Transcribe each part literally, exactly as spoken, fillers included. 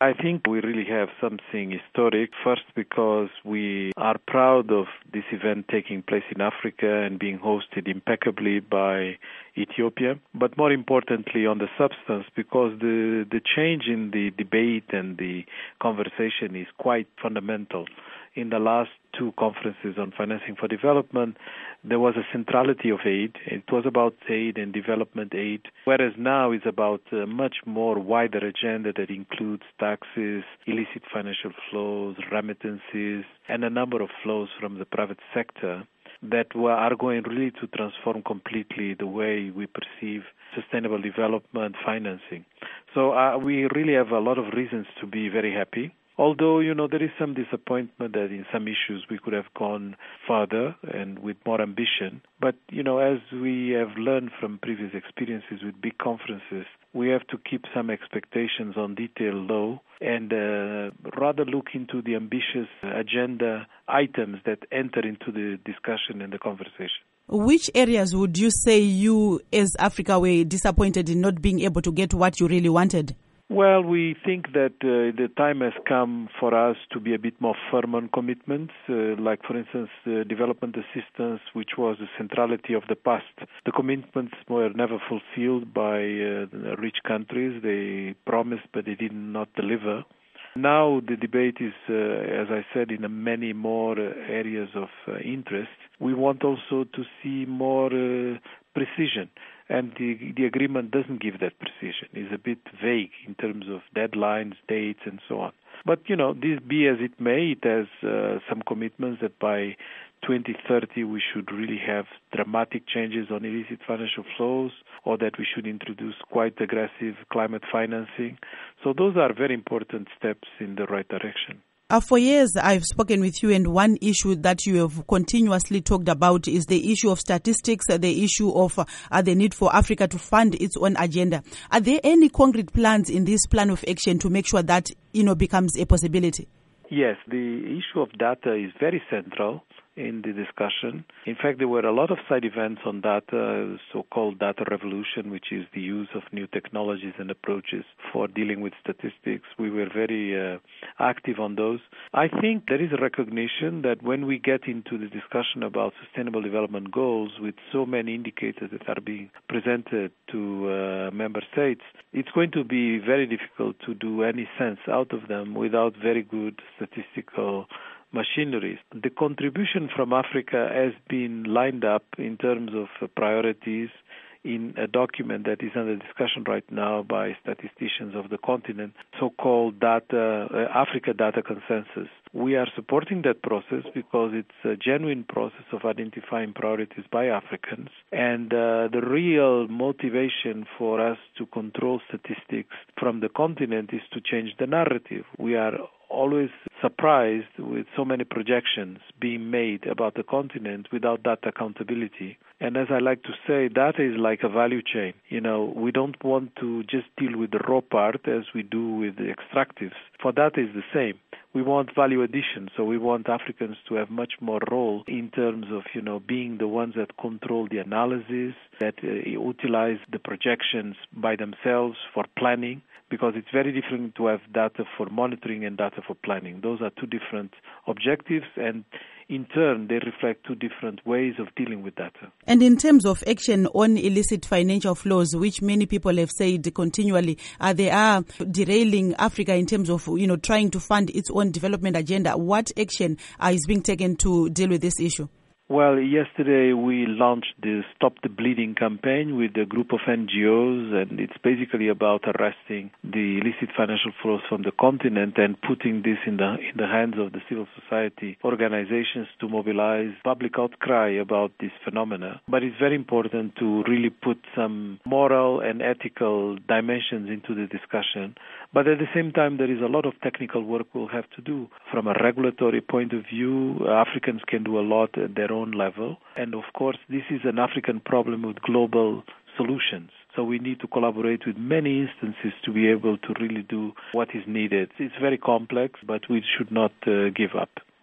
I think we really have something historic. First, because we are proud of this event taking place in Africa and being hosted impeccably by Ethiopia. But more importantly, on the substance, because the, the change in the debate and the conversation is quite fundamental. In the last two conferences on financing for development, there was a centrality of aid. It was about aid and development aid, whereas now it's about a much more wider agenda that includes taxes, illicit financial flows, remittances, and a number of flows from the private sector that are going really to transform completely the way we perceive sustainable development financing. So uh, we really have a lot of reasons to be very happy. Although, you know, there is some disappointment that in some issues we could have gone further and with more ambition. But, you know, as we have learned from previous experiences with big conferences, we have to keep some expectations on detail low and uh, rather look into the ambitious agenda items that enter into the discussion and the conversation. Which areas would you say you, as Africa, were disappointed in not being able to get what you really wanted? Well, we think that uh, the time has come for us to be a bit more firm on commitments, uh, like, for instance, uh, development assistance, which was the centrality of the past. The commitments were never fulfilled by uh, rich countries. They promised, but they did not deliver. Now the debate is, uh, as I said, in many more uh, areas of uh, interest. We want also to see more uh, precision. And the, the agreement doesn't give that precision. It's a bit vague in terms of deadlines, dates, and so on. But, you know, this be as it may, it has uh, some commitments that by twenty thirty we should really have dramatic changes on illicit financial flows, or that we should introduce quite aggressive climate financing. So those are very important steps in the right direction. Uh, for years, I've spoken with you, and one issue that you have continuously talked about is the issue of statistics, uh, the issue of uh, the need for Africa to fund its own agenda. Are there any concrete plans in this plan of action to make sure that, you know, becomes a possibility? Yes, the issue of data is very central in the discussion. In fact, there were a lot of side events on data, so-called data revolution, which is the use of new technologies and approaches for dealing with statistics. We were very uh, active on those. I think there is a recognition that when we get into the discussion about sustainable development goals with so many indicators that are being presented to uh, member states, it's going to be very difficult to do any sense out of them without very good statistical machineries. The contribution from Africa has been lined up in terms of priorities in a document that is under discussion right now by statisticians of the continent, so-called data, uh, Africa Data Consensus. We are supporting that process because it's a genuine process of identifying priorities by Africans, and uh, the real motivation for us to control statistics from the continent is to change the narrative. We are always surprised with so many projections being made about the continent without data accountability. And as I like to say, data is like a value chain. You know, we don't want to just deal with the raw part as we do with the extractives. For data is the same. We want value addition, so we want Africans to have much more role in terms of, you know, being the ones that control the analysis, that uh, utilize the projections by themselves for planning, because it's very different to have data for monitoring and data for planning. Those are two different objectives, and in turn, they reflect two different ways of dealing with data. And in terms of action on illicit financial flows, which many people have said continually, uh, they are derailing Africa in terms of, you know, trying to fund its own development agenda. What action uh, is being taken to deal with this issue? Well, yesterday we launched the Stop the Bleeding campaign with a group of N G Os, and it's basically about arresting the illicit financial flows from the continent and putting this in the in the hands of the civil society organizations to mobilize public outcry about this phenomena. But it's very important to really put some moral and ethical dimensions into the discussion. But at the same time, there is a lot of technical work we'll have to do. From a regulatory point of view, Africans can do a lot at their own level. And of course, this is an African problem with global solutions. So we need to collaborate with many instances to be able to really do what is needed. It's very complex, but we should not uh, give up.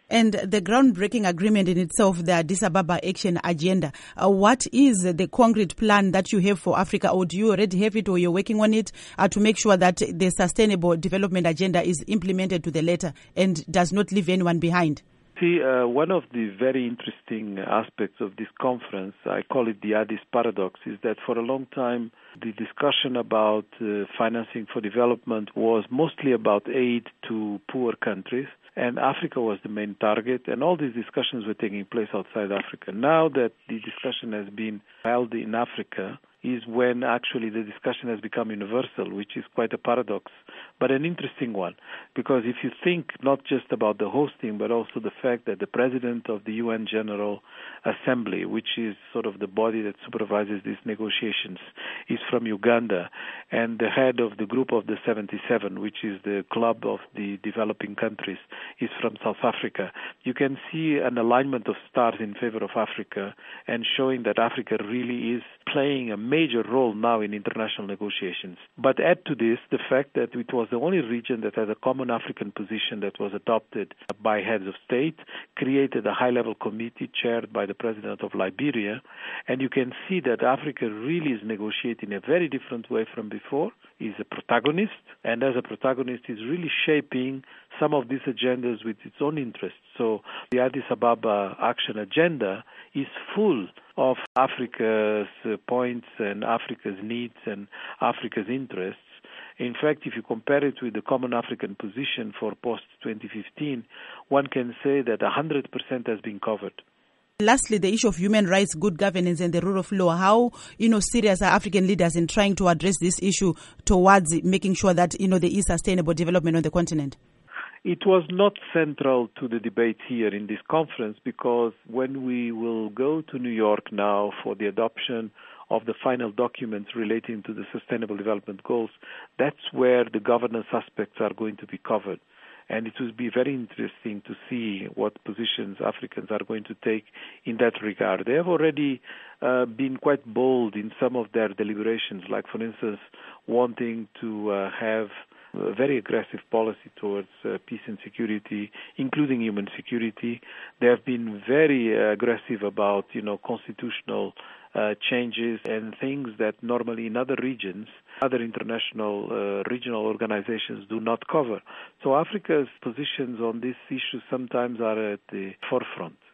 And the groundbreaking agreement in itself, the Addis Ababa Action Agenda, uh, what is the concrete plan that you have for Africa, or do you already have it, or you're working on it uh, to make sure that the Sustainable Development Agenda is implemented to the letter and does not leave anyone behind? See, uh, one of the very interesting aspects of this conference, I call it the Addis paradox, is that for a long time the discussion about uh, financing for development was mostly about aid to poor countries, and Africa was the main target, and all these discussions were taking place outside Africa. Now that the discussion has been held in Africa, is when actually the discussion has become universal, which is quite a paradox, but an interesting one. Because if you think not just about the hosting, but also the fact that the president of the U N General Assembly, which is sort of the body that supervises these negotiations, is from Uganda, and the head of the group of the seventy-seven, which is the club of the developing countries, is from South Africa, you can see an alignment of stars in favor of Africa and showing that Africa really is playing a major role now in international negotiations. But add to this the fact that it was the only region that had a common African position that was adopted by heads of state, created a high-level committee chaired by the president of Liberia, and you can see that Africa really is negotiating in a very different way from before, is a protagonist, and as a protagonist is really shaping some of these agendas with its own interests. So the Addis Ababa Action Agenda is full of Africa's uh, points and Africa's needs and Africa's interests. In fact, if you compare it with the Common African Position for post twenty fifteen, one can say that one hundred percent has been covered. Lastly, the issue of human rights, good governance, and the rule of law. How, you know, serious are African leaders in trying to address this issue towards making sure that, you know, there is sustainable development on the continent? It was not central to the debate here in this conference, because when we will go to New York now for the adoption of the final documents relating to the Sustainable Development Goals, that's where the governance aspects are going to be covered. And it will be very interesting to see what positions Africans are going to take in that regard. They have already uh, been quite bold in some of their deliberations, like, for instance, wanting to uh, have a very aggressive policy towards uh, peace and security, including human security. They have been very uh, aggressive about, you know, constitutional uh, changes and things that normally in other regions, other international uh, regional organizations do not cover. So Africa's positions on these issues sometimes are at the forefront.